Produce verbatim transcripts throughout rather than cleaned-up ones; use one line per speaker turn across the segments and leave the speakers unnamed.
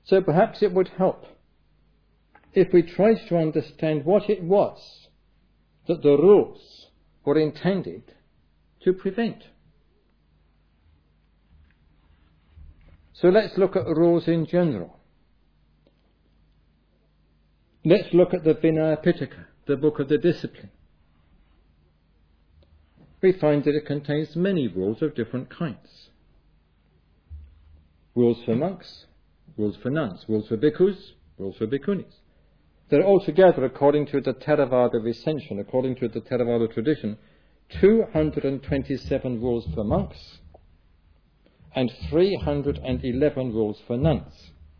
So perhaps it would help if we tried to understand what it was that the rules were intended to prevent. So let's look at rules in general. Let's look at the Vinaya Pitaka, the book of the discipline. We find that it contains many rules of different kinds. Rules for monks, rules for nuns, rules for bhikkhus, rules for bhikkhunis. They're altogether, according to the Theravada recension, according to the Theravada tradition, two hundred twenty-seven rules for monks and three hundred eleven rules for nuns.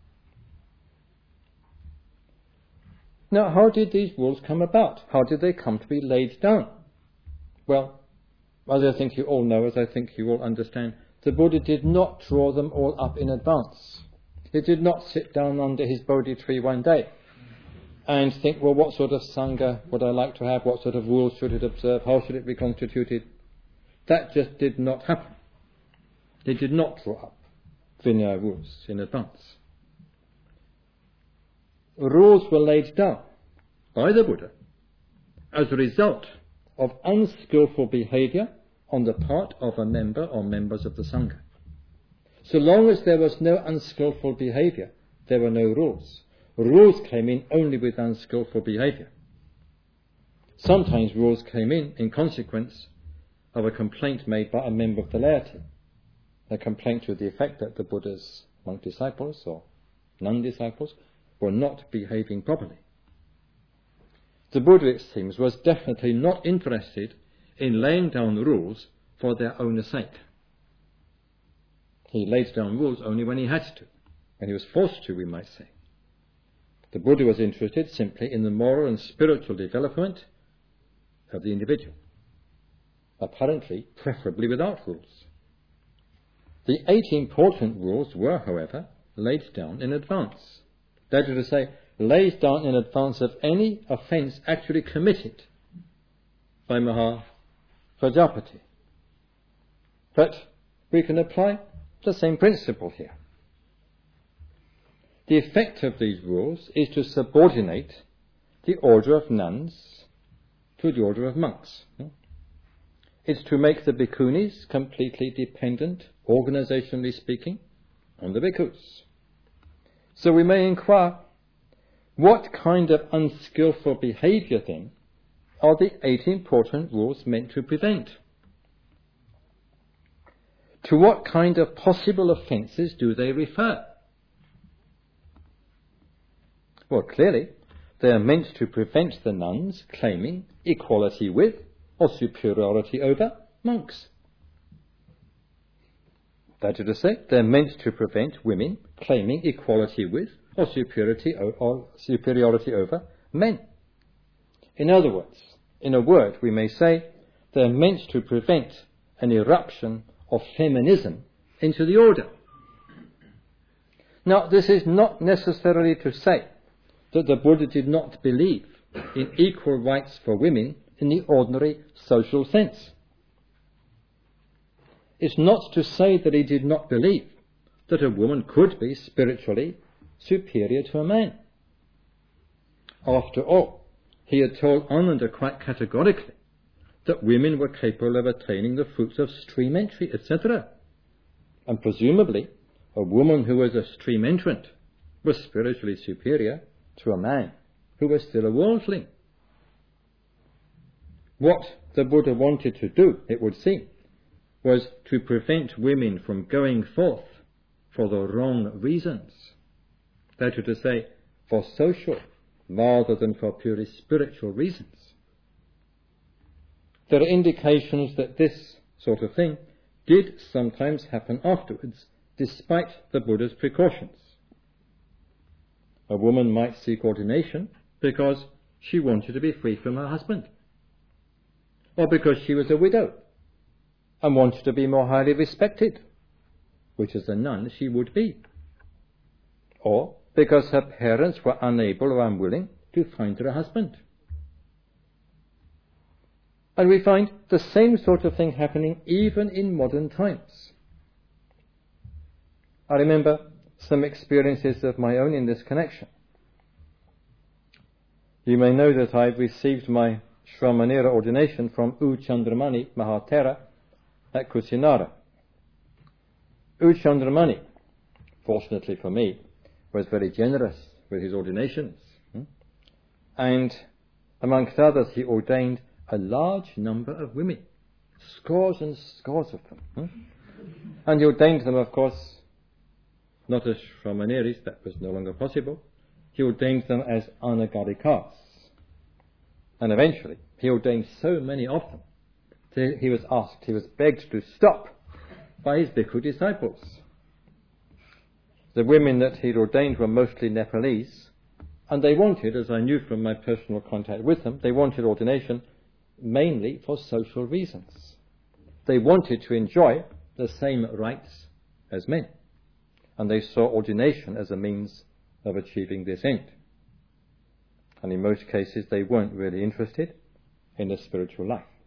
Now, how did these rules come about? How did they come to be laid down? Well, as I think you all know, as I think you all understand, the Buddha did not draw them all up in advance. He did not sit down under his Bodhi tree one day and think, well, what sort of Sangha would I like to have? What sort of rules should it observe? How should it be constituted? That just did not happen. He did not draw up Vinaya rules in advance. Rules were laid down by the Buddha as a result of unskillful behavior on the part of a member or members of the Sangha. So long as there was no unskillful behavior, there were no rules. Rules came in only with unskillful behavior. Sometimes rules came in in consequence of a complaint made by a member of the laity, a complaint to the effect that the Buddha's monk disciples or nun disciples were not behaving properly. The Buddha, it seems, was definitely not interested in laying down rules for their own sake. He laid down rules only when he had to, when he was forced to, we might say. The Buddha was interested simply in the moral and spiritual development of the individual, apparently preferably without rules. The eight important rules were, however, laid down in advance. That is to say, laid down in advance of any offence actually committed by Maha Prajapati. But we can apply the same principle here. The effect of these rules is to subordinate the order of nuns to the order of monks. It's to make the bhikkhunis completely dependent, organizationally speaking, on the bhikkhus. So we may inquire, what kind of unskillful behavior, then, are the eight important rules meant to prevent? To what kind of possible offences do they refer? Well, clearly, they are meant to prevent the nuns claiming equality with or superiority over monks. That is to say, they are meant to prevent women claiming equality with or superiority, or superiority over men. In other words, in a word, we may say they are meant to prevent an eruption of feminism into the order. Now, this is not necessarily to say that the Buddha did not believe in equal rights for women in the ordinary social sense. It's not to say that he did not believe that a woman could be spiritually superior to a man. After all, he had told Ananda quite categorically that women were capable of attaining the fruits of stream entry, et cetera. And presumably, a woman who was a stream entrant was spiritually superior to a man who was still a worldling. What the Buddha wanted to do, it would seem, was to prevent women from going forth for the wrong reasons. That is to say, for social rather than for purely spiritual reasons. There are indications that this sort of thing did sometimes happen afterwards, despite the Buddha's precautions. A woman might seek ordination because she wanted to be free from her husband, or because she was a widow and wanted to be more highly respected, which as a nun she would be, or because her parents were unable or unwilling to find her a husband. And we find the same sort of thing happening even in modern times. I remember some experiences of my own in this connection. You may know that I received my Shramanera ordination from U Chandramani Mahatera at Kusinara. U Chandramani, fortunately for me, was very generous with his ordinations. Hmm? And amongst others, he ordained a large number of women, scores and scores of them. Hmm? And he ordained them, of course, not as Shramaneris, that was no longer possible. He ordained them as Anagarikas. And eventually, he ordained so many of them that he was asked, he was begged to stop by his Bhikkhu disciples. The women that he'd ordained were mostly Nepalese, and they wanted, as I knew from my personal contact with them, they wanted ordination mainly for social reasons. They wanted to enjoy the same rights as men, and they saw ordination as a means of achieving this end. And in most cases, they weren't really interested in the spiritual life.